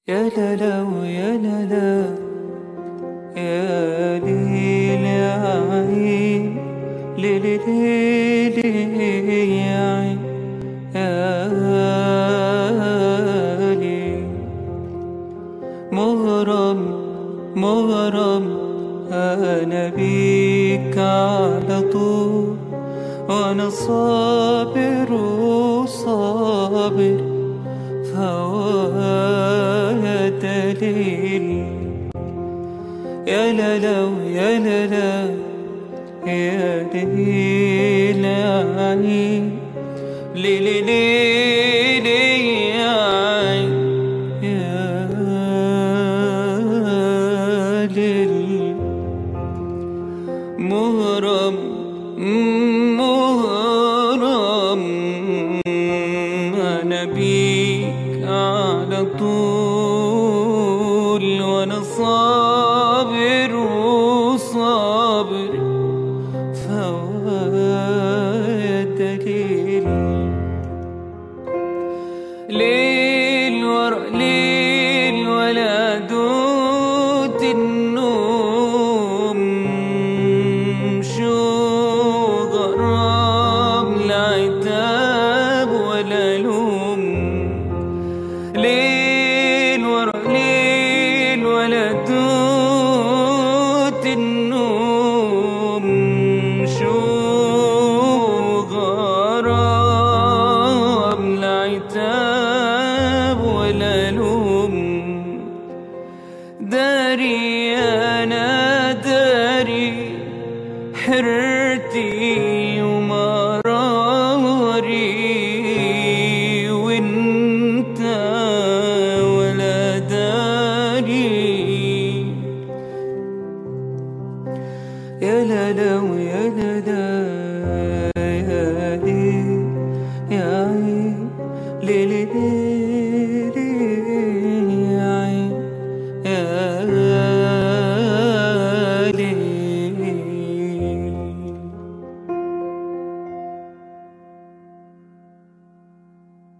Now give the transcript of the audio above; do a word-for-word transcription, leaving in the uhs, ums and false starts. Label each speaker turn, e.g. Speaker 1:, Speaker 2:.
Speaker 1: يا لالا ويا لالا يا ليل يا عين ليلي ليلي يا عين يا ليل مغرم مغرم أنا بيك على طول وأنا صابر وصابر فوايا دليل يا لالا ويا لالا يا ليل يا عين ليلي ليلي يا عين يا ليل مغرم مغرم أنا بيك على طول وأنا صابر وصابر فوايا دليل ليل ورا ليل ولا دوت النوم شو غرام لا عتاب ولا لوم ليل ورا ليل ولا دوت النوم شو غرام لا عتاب ولا لوم داري أنا داري حرتي ومراري وانت ولا داري يا لالا ويا لالا يا ليل يا عين ليلي